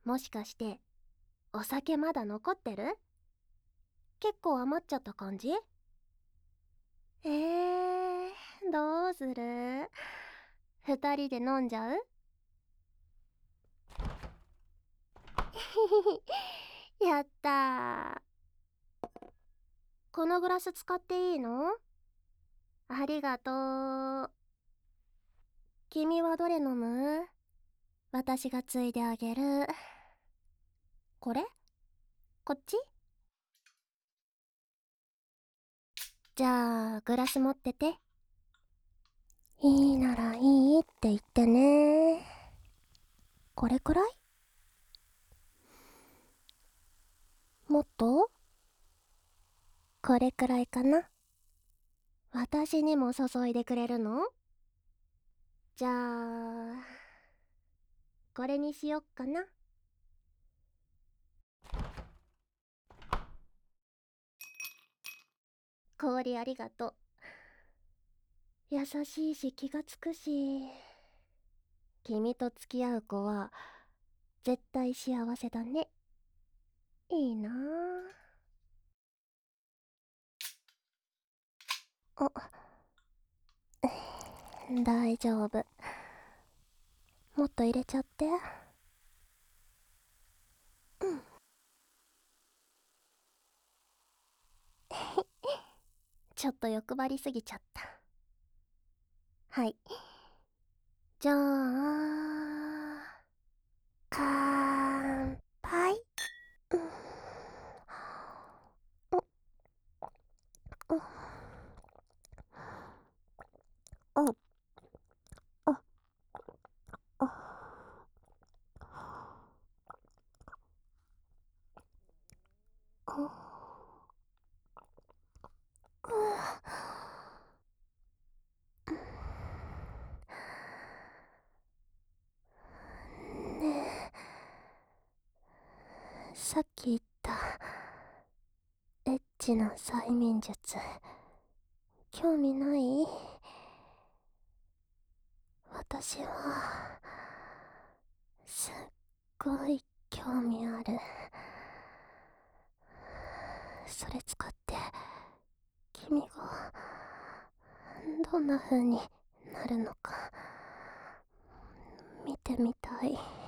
もしかしてお酒まだ残ってる？結構余っちゃった感じ？どうする？二人で飲んじゃう？やったー。このグラス使っていいの？ありがとう。君はどれ飲む？私がついであげる。これ？こっち？じゃあグラス持ってて。いいならいいって言ってね。これくらい？もっと？これくらいかな。私にも注いでくれるの？じゃあこれにしよっかな。氷ありがとう。優しいし気がつくし、君と付き合う子は絶対幸せだね。いいなあ。大丈夫。もっと入れちゃって。うん。ちょっと欲張りすぎちゃった。はい。じゃあ乾杯。うん。うん。うん。うん。ねえ、さっき言ったエッチな催眠術興味ない？私はすっごい興味ある。それ使って君がどんな風になるのか見てみたい。